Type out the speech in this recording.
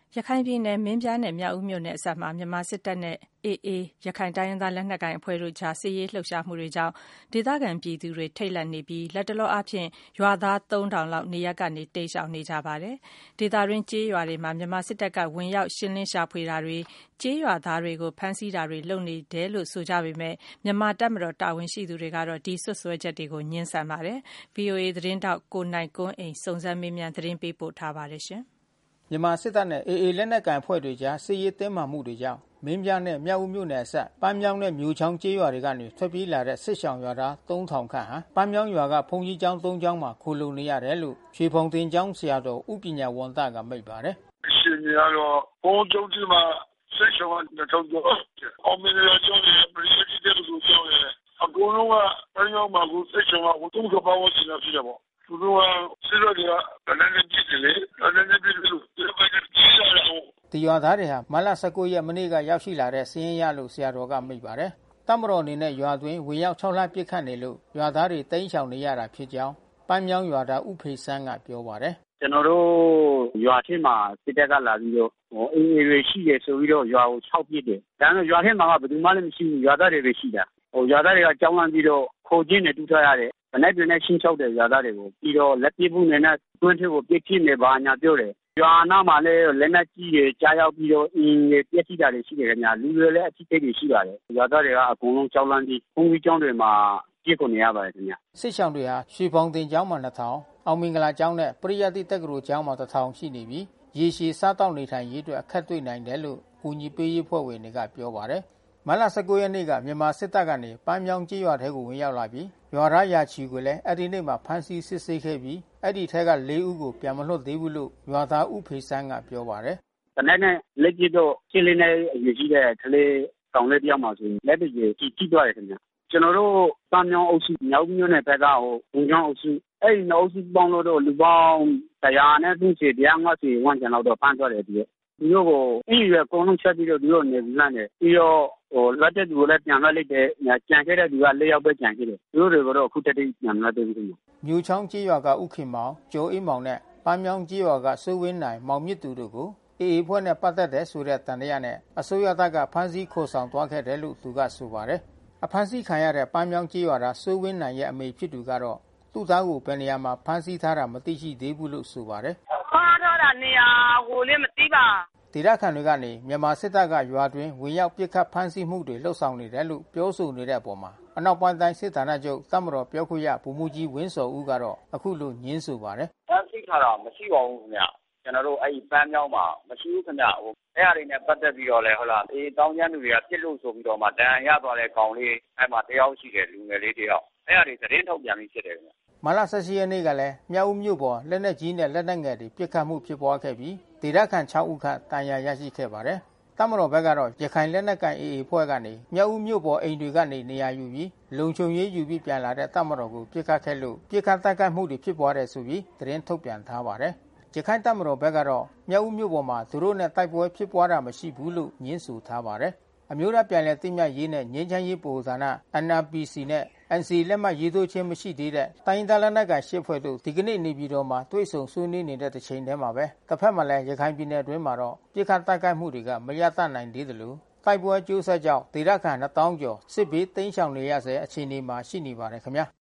ရခိုင်ပြည်နယ်မင်းပြားနဲ့မြောက်ဦးမြို့နယ်အစပ်မှာမြန်မာစစ်တပ်နဲ့ AA ရခိုင်တိုင်းရင်းသားလက်နက်ကိုင်အဖွဲ့တို့ကြားစစ်ရေးလှုပ်ရှားမှုတွေကြောင့်ဒေသခံပြည်သူတွေထိတ်လန့်နေပြီးလတ်တလောအားဖြင့်ရွာသား 3000 လောက်နေရပ်ကနေတိမ်းရှောင်နေကြပါတယ်။ဒေသတွင်းကျေးရွာတွေမှာမြန်မာစစ်တပ်ကဝင်ရောက်ရှင်းလင်းရှာဖွေတာတွေကျေးရွာသားတွေကိုဖမ်းဆီးတာတွေလုပ်နေတယ်လို့ဆိုကြပေမဲ့မြန်မာတပ်မတော်တာဝန်ရှိသူတွေကတော့ဒီစွပ်စွဲချက်တွေကိုငြင်းဆန်ပါတယ်။ VOA သတင်းတောက်ကိုနိုင်ကွန်းအိန်စုံစမ်းမေးမြန်းသတင်းပေးပို့ထားပါတယ်ရှင်။မြန်မာစစ်တပ်နဲ့ AA လက်နက်ကိုင်အဖွဲ့တွေကြားစစ်ရေးတင်းမာမှုတွေကြောင့်မင်းပြားနဲ့မြောက်ဦးမြို့နယ်အစပ်ပန်းမြောင်းနဲ့မြို့ချောင်းကျေးရွာတွေကနေထွက်ပြေးလာတဲ့စစ်ရှောင်ရွာသား 3000 ခန့်ဟာပန်းမြောင်းရွာကဘုန်းကြီးကျောင်း 3 ကျောင်းမှာခိုလုံနေရတယ်လို့ရွှေဖုံသင်ကျောင်းဆရာတော်ဦးပညာဝန္တကမိန့်ပါတယ်။အရှင်ကြီးကတော့ဘုန်းကျောင်းကြီးမှာစစ်ရှောင်2000ကျော်အောင်မင်းရကျောင်းရဲ့ပရိယတိတဲ့လူကျောင်းရဲ့အကုန်လုံးကပန်းမြောင်းမှာကိုစစ်ရှောင်က3000ပါဝင်နေတာဖြစ်တယ်ပေါ့။သူတို့ကစစ်တပ်တွေကတနင်္ဂနွေပြည်တယ်လေတနင်္ဂနွေပြည်လို့ဒီဘက်ကြီးလာတော့ဒီရွာသားတွေဟာမတ်လ19ရက်မနေ့ကရောက်ရှိလာတဲ့စည်ရင်ရလို့ဆရာတော်ကမိန့်ပါတယ်။တမတော်အနေနဲ့ရွာတွင်ဝင်ရောက်6လပြစ်ခတ်နေလို့ရွာသားတွေတိမ်းရှောင်နေရတာဖြစ်ကြောင်းပန်းမြောင်းရွာသားဥဖေဆန်းကပြောပါတယ်။ကျွန်တော်တို့ရွာထဲမှာစစ်တပ်ကလာပြီးတော့အေးအေးရှိတယ်ဆိုပြီးတော့ရွာကို6ပြစ်တယ်။ဒါပေမဲ့ရွာထဲမှာကဘယ်သူမှလည်းမရှိဘူးရွာသားတွေပဲရှိတာ။ရွာသားတွေကကြောင်းလန့်ပြီးတော့ခိုကျင်းနဲ့တူးထားရတယ်။ဘယ်နဲ့တွင်နဲ့ရှင်းချောက်တယ်ရွာသားတွေကိုပြီးတော့လက်ပြဖို့နဲ့တွင်းထဲကိုပြစ်ဖြစ်နေပါညာပြောတယ်။ရွာနာမှာလည်းလက်နက်ကြီးတွေကြားရောက်ပြီးတော့အင်းတွေပြက်စီတာတွေရှိတယ်ခင်ဗျာလူတွေလည်းအထိတ်တွေရှိပါတယ်ရွာသားတွေကအကုန်လုံးကြောက်လန့်ပြီးဘုန်းကြီးကျောင်းတွေမှာပြစ်ကုန်နေရပါတယ်ခင်ဗျာစစ်ဆောင်တွေဟာရွှေဖုံတင်ကျောင်းမှာ2000အောင်မင်္ဂလာကျောင်းနဲ့ပရိယတ်တိတက္ကသိုလ်ကျောင်းမှာ1000ရှိနေပြီးရေရှည်စားတောက်နေထိုင်ရေးအတွက်အခက်တွေ့နိုင်တယ်လို့ကူညီပေးရေးဖွဲ့ဝင်တွေကပြောပါတယ်မတ်လ19ရက်နေ့ကမြန်မာစစ်တပ်ကနေပန်းမြောင်းကျေးရွာထဲကိုဝင်ရောက်လာပြီးရွာသားရာချီကိုလည်းအဲ့ဒီနေ့မှာဖမ်းဆီးစစ်ဆေးခဲ့ပြီးအဲ့ဒီထက်က4ဦးကိုပြန်မလွှတ်သေးဘူးလို့ရွာသားဥဖေဆန်းကပြောပါတယ်။တနက်နဲ့လက်ကြည့်တော့ရှင်းလင်းတဲ့အရေးကြီးတဲ့ကလေးကောင်လေးတယောက်မှဆိုရင်လက်တွေကြီးသွားတယ်ခင်ဗျ။ကျွန်တော်တို့ပန်းမြောင်းအုပ်စုမြောက်မြို့နယ်ဘက်ကဝင်ကြောင်းအုပ်စုအဲ့ဒီအုပ်စုပေါင်းလို့တော့လူပေါင်း130 150ဝန်းကျင်လောက်တော့ဖမ်းသွားတယ်ဒီသူတို့ကိုအင်းရွယ်ကုန်းလုံးချက်ပြီးတော့သူတို့နေလန့်တယ်ပြီးတော့လက်တဲ့သူကိုလည်းပြန်လွှတ်လိုက်တယ်ကြံခဲ့တဲ့သူက4ယောက်ပဲကြံခဲ့တယ်သူတို့တွေကတော့အခုတတိပြန်လွှတ်သေးဘူးမြို့ချောင်းကျေးရွာကဥခင်မောင်ကျော်အေးမောင်နဲ့ပန်းမြောင်းကျေးရွာကစိုးဝင်းနိုင်မောင်မြင့်သူတို့ကိုအေအေဖွဲ့နဲ့ပတ်သက်တဲ့ဆိုတဲ့တန်တရားနဲ့အစိုးရတပ်ကဖမ်းဆီးခေါ်ဆောင်သွားခဲ့တယ်လို့သူကဆိုပါတယ်အဖမ်းဆီးခံရတဲ့ပန်းမြောင်းကျေးရွာသားစိုးဝင်းနိုင်ရဲ့အမေဖြစ်သူကတော့သူ့သားကိုဘယ်နေရာမှာဖမ်းဆီးထားတာမသိရှိသေးဘူးလို့ဆိုပါတယ်ဖမ်းထားတာနေရာကိုလည်းမသိပါဒေသခံတွေကနေမြန်မာစစ်တပ်ကရွာတွင်ဝင်ရောက်ပစ်ခတ်ဖမ်းဆီးမှုတွေလှုပ်ဆောင်နေတယ်လို့ပြောဆိုနေတဲ့အပေါ်မှာအနောက်ပိုင်းတိုင်းစစ်ဌာနချုပ်တပ်မတော်ပြောခွင့်ရဗိုလ်မှူးကြီးဝင်းစော်ဦးကတော့အခုလိုညင်းဆိုပါတယ်ဖမ်းဆီးထားတာမရှိပါဘူးခင်ဗျကျွန်တော်တို့အဲ့ဒီပန်းမြောင်းမှာမရှိဘူးခင်ဗျအဲ့အရာတွေနဲ့ပတ်သက်ပြီးတော့လဲဟုတ်လားအေးတောင်းကျမ်းသူတွေကပြစ်လို့ဆိုပြီးတော့မှတန်ရသွားတဲ့ကောင်လေးအဲ့မှာတယောက်ရှိတယ်လူငယ်လေးတယောက်အဲ့အရာတွေသတင်းထုတ်ပြန်ပြီးဖြစ်တယ်ခင်ဗျမလ18ရက်နေ့ကလည်းမြောက်ဦးမြို့ပေါ်လက်နက်ကြီးနဲ့လက်နက်ငယ်တွေပစ်ခတ်မှုဖြစ်ပွားခဲ့ပြီးဒေသခံ6ဦးခန့်တန်ရာရရှိခဲ့ပါတယ်။တပ်မတော်ဘက်ကတော့ရခိုင်လက်နက်ကိုင် AA ဖွဲ့ကနေမြောက်ဦးမြို့ပေါ်အိမ်တွေကနေနေရာယူပြီးလုံခြုံရေးယူပြီးပြန်လာတဲ့တပ်မတော်ကိုပစ်ခတ်ခဲ့လို့ပစ်ခတ်တိုက်ခိုက်မှုတွေဖြစ်ပွားတယ်ဆိုပြီးသတင်းထုတ်ပြန်ထားပါတယ်။ရခိုင်တပ်မတော်ဘက်ကတော့မြောက်ဦးမြို့ပေါ်မှာသူတို့နဲ့တိုက်ပွဲဖြစ်ပွားတာမရှိဘူးလို့ညင်းဆိုထားပါတယ်။အမျိုးသားပြန်လည်သိမြတ်ရေးနဲ့ငြိမ်းချမ်းရေးဗဟိုဌာန NRPC နဲ့NCA လက်မှတ်ရေးထိုးခြင်းမရှိသေးတဲ့တိုင်းဒေသလက်နက်ကိုင်ရှစ်ဖွဲ့တို့ဒီကနေ့နေပြည်တော်မှာတွေ့ဆုံဆွေးနွေးနေတဲ့တစ်ချိန်တည်းမှာပဲတစ်ဖက်မှာလည်းရခိုင်ပြည်နယ်အတွင်းမှာတော့ပြစ်ခတ်တိုက်ခိုက်မှုတွေကမရတတ်နိုင်သေးသလိုတိုက်ပွဲကျိုးဆက်ကြောင့်ဒေသခံ2000ကျော်စစ်ဘေးတိမ်းရှောင်နေရဆဲအခြေအနေမှာရှိနေပါတယ်ခင်ဗျာ